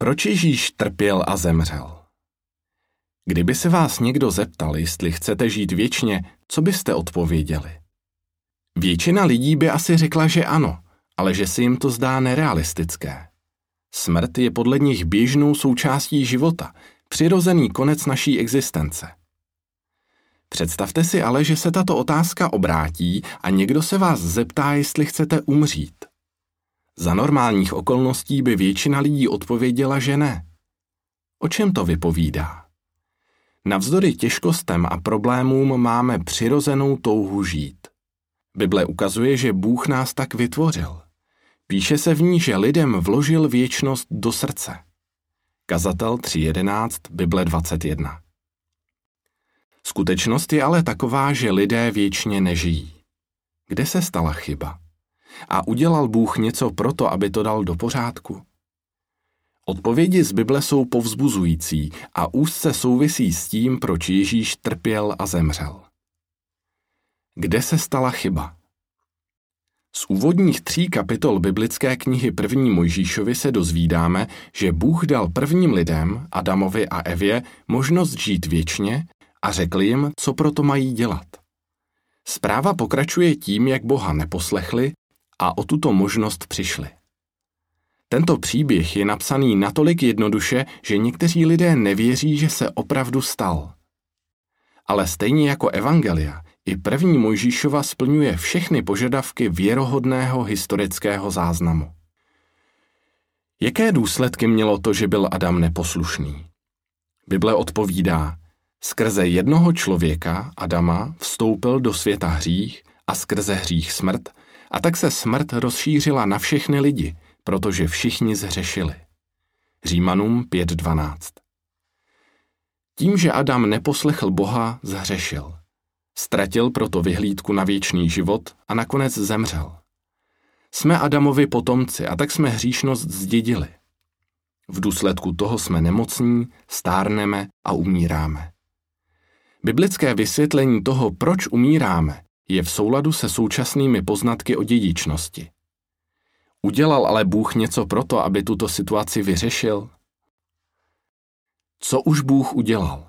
Proč Ježíš trpěl a zemřel? Kdyby se vás někdo zeptal, jestli chcete žít věčně, co byste odpověděli? Většina lidí by asi řekla, že ano, ale že se jim to zdá nerealistické. Smrt je podle nich běžnou součástí života, přirozený konec naší existence. Představte si ale, že se tato otázka obrátí a někdo se vás zeptá, jestli chcete umřít. Za normálních okolností by většina lidí odpověděla, že ne. O čem to vypovídá? Navzdory těžkostem a problémům máme přirozenou touhu žít. Bible ukazuje, že Bůh nás tak vytvořil. Píše se v ní, že lidem vložil věčnost do srdce. Kazatel 3.11, Bible 21. Skutečnost je ale taková, že lidé věčně nežijí. Kde se stala chyba? A udělal Bůh něco proto, aby to dal do pořádku? Odpovědi z Bible jsou povzbuzující a úzce souvisí s tím, proč Ježíš trpěl a zemřel. Kde se stala chyba? Z úvodních 3 kapitol biblické knihy 1. Mojžíšovi se dozvídáme, že Bůh dal prvním lidem, Adamovi a Evě, možnost žít věčně a řekl jim, co proto mají dělat. Zpráva pokračuje tím, jak Boha neposlechli a o tuto možnost přišli. Tento příběh je napsaný natolik jednoduše, že někteří lidé nevěří, že se opravdu stal. Ale stejně jako evangelia, i 1. Mojžíšova splňuje všechny požadavky věrohodného historického záznamu. Jaké důsledky mělo to, že byl Adam neposlušný? Bible odpovídá, skrze jednoho člověka, Adama, vstoupil do světa hřích a skrze hřích smrt, a tak se smrt rozšířila na všechny lidi, protože všichni zhřešili. Římanům 5.12. Tím, že Adam neposlechl Boha, zhřešil. Ztratil proto vyhlídku na věčný život a nakonec zemřel. Jsme Adamovi potomci a tak jsme hříšnost zdědili. V důsledku toho jsme nemocní, stárneme a umíráme. Biblické vysvětlení toho, proč umíráme, je v souladu se současnými poznatky o dědičnosti. Udělal ale Bůh něco proto, aby tuto situaci vyřešil? Co už Bůh udělal?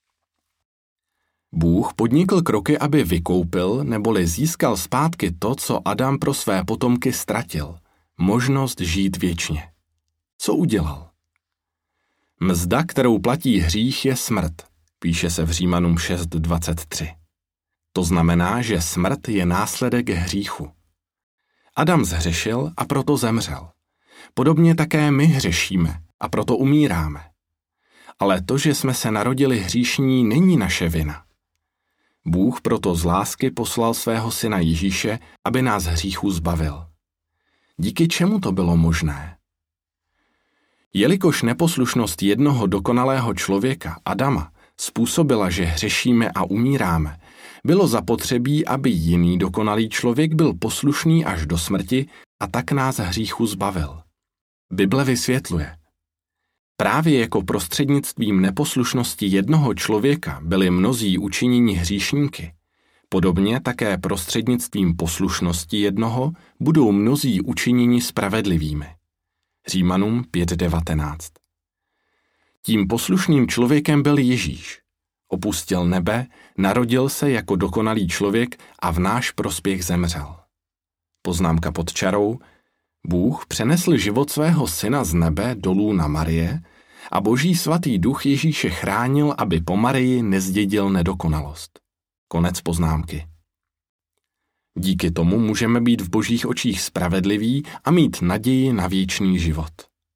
Bůh podnikl kroky, aby vykoupil neboli získal zpátky to, co Adam pro své potomky ztratil, možnost žít věčně. Co udělal? Mzda, kterou platí hřích, je smrt, píše se v Římanům 6.23. To znamená, že smrt je následek hříchu. Adam zhřešil a proto zemřel. Podobně také my hřešíme a proto umíráme. Ale to, že jsme se narodili hříšní, není naše vina. Bůh proto z lásky poslal svého syna Ježíše, aby nás hříchu zbavil. Díky čemu to bylo možné? Jelikož neposlušnost jednoho dokonalého člověka, Adama, způsobila, že hřešíme a umíráme, bylo zapotřebí, aby jiný dokonalý člověk byl poslušný až do smrti a tak nás hříchu zbavil. Bible vysvětluje. Právě jako prostřednictvím neposlušnosti jednoho člověka byli mnozí učiněni hříšníky, podobně také prostřednictvím poslušnosti jednoho budou mnozí učiněni spravedlivými. Římanům 5.19. Tím poslušným člověkem byl Ježíš. Opustil nebe, narodil se jako dokonalý člověk a v náš prospěch zemřel. Poznámka pod čarou. Bůh přenesl život svého syna z nebe dolů na Marie a Boží svatý duch Ježíše chránil, aby po Marii nezdědil nedokonalost. Konec poznámky. Díky tomu můžeme být v Božích očích spravedliví a mít naději na věčný život.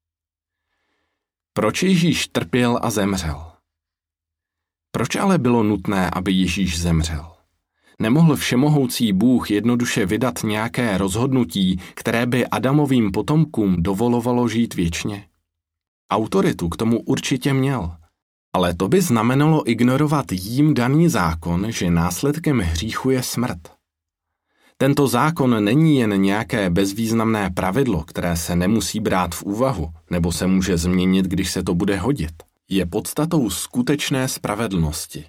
Proč Ježíš trpěl a zemřel? Proč ale bylo nutné, aby Ježíš zemřel? Nemohl všemohoucí Bůh jednoduše vydat nějaké rozhodnutí, které by Adamovým potomkům dovolovalo žít věčně? Autoritu k tomu určitě měl, ale to by znamenalo ignorovat jím daný zákon, že následkem hříchu je smrt. Tento zákon není jen nějaké bezvýznamné pravidlo, které se nemusí brát v úvahu, nebo se může změnit, když se to bude hodit. Je podstatou skutečné spravedlnosti.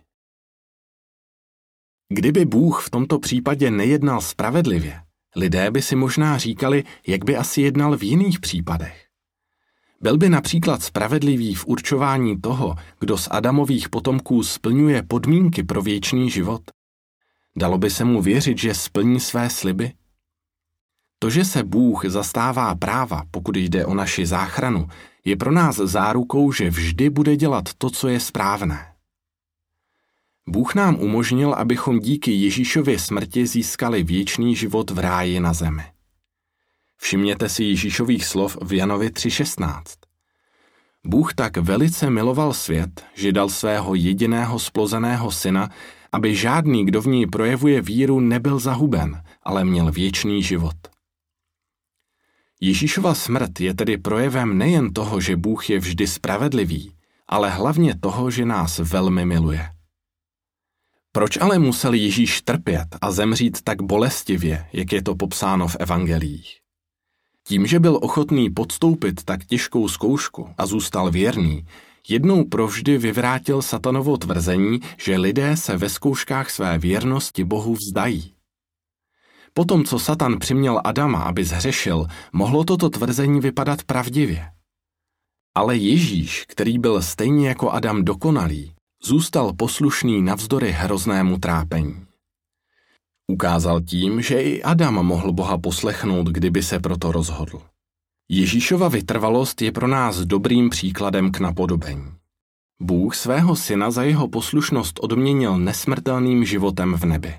Kdyby Bůh v tomto případě nejednal spravedlivě, lidé by si možná říkali, jak by asi jednal v jiných případech. Byl by například spravedlivý v určování toho, kdo z Adamových potomků splňuje podmínky pro věčný život? Dalo by se mu věřit, že splní své sliby? To, že se Bůh zastává práva, pokud jde o naši záchranu, je pro nás zárukou, že vždy bude dělat to, co je správné. Bůh nám umožnil, abychom díky Ježíšově smrti získali věčný život v ráji na zemi. Všimněte si Ježíšových slov v Janovi 3,16. Bůh tak velice miloval svět, že dal svého jediného splozeného syna, aby žádný, kdo v ní projevuje víru, nebyl zahuben, ale měl věčný život. Ježíšova smrt je tedy projevem nejen toho, že Bůh je vždy spravedlivý, ale hlavně toho, že nás velmi miluje. Proč ale musel Ježíš trpět a zemřít tak bolestivě, jak je to popsáno v evangelích? Tím, že byl ochotný podstoupit tak těžkou zkoušku a zůstal věrný, jednou provždy vyvrátil satanovo tvrzení, že lidé se ve zkouškách své věrnosti Bohu vzdají. Potom, co Satan přiměl Adama, aby zhřešil, mohlo toto tvrzení vypadat pravdivě. Ale Ježíš, který byl stejně jako Adam dokonalý, zůstal poslušný navzdory hroznému trápení. Ukázal tím, že i Adam mohl Boha poslechnout, kdyby se proto rozhodl. Ježíšova vytrvalost je pro nás dobrým příkladem k napodobení. Bůh svého syna za jeho poslušnost odměnil nesmrtelným životem v nebi.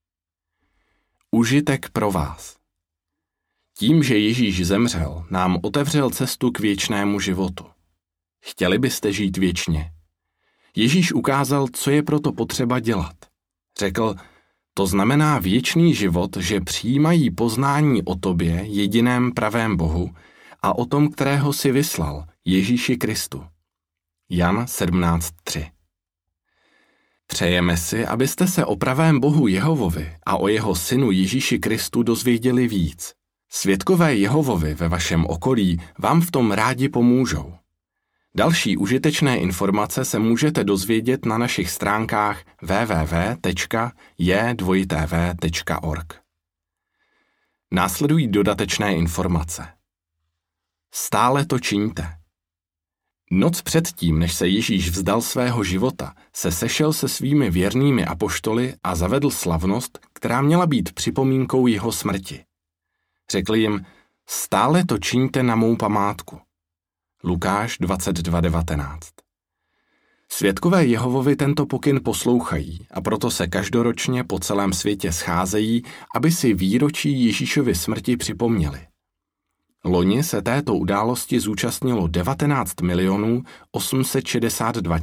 Užitek pro vás. Tím, že Ježíš zemřel, nám otevřel cestu k věčnému životu. Chtěli byste žít věčně? Ježíš ukázal, co je proto potřeba dělat. Řekl, to znamená věčný život, že přijímají poznání o tobě, jediném pravém Bohu, a o tom, kterého si vyslal, Ježíši Kristu. Jan 17:3. Přejeme si, abyste se o pravém Bohu Jehovovi a o jeho synu Ježíši Kristu dozvěděli víc. Svědkové Jehovovi ve vašem okolí vám v tom rádi pomůžou. Další užitečné informace se můžete dozvědět na našich stránkách www.j2tv.org. Následují dodatečné informace. Stále to čiňte. Noc předtím, než se Ježíš vzdal svého života, se sešel se svými věrnými apoštoly a zavedl slavnost, která měla být připomínkou jeho smrti. Řekl jim, stále to čiňte na mou památku. Lukáš 22:19. Svědkové Jehovovi tento pokyn poslouchají a proto se každoročně po celém světě scházejí, aby si výročí Ježíšovy smrti připomněli. Loni se této události zúčastnilo 19 862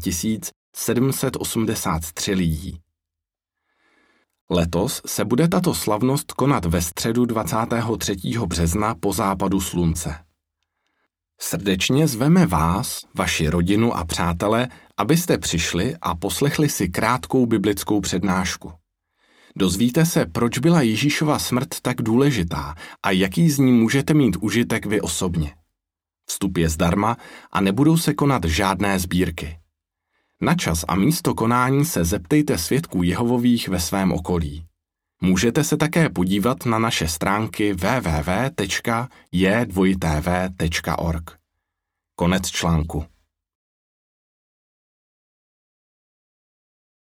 783 lidí. Letos se bude tato slavnost konat ve středu 23. března po západu slunce. Srdečně zveme vás, vaši rodinu a přátele, abyste přišli a poslechli si krátkou biblickou přednášku. Dozvíte se, proč byla Ježíšova smrt tak důležitá a jaký z ní můžete mít užitek vy osobně. Vstup je zdarma a nebudou se konat žádné sbírky. Na čas a místo konání se zeptejte svědků Jehovových ve svém okolí. Můžete se také podívat na naše stránky www.j2tv.org. Konec článku.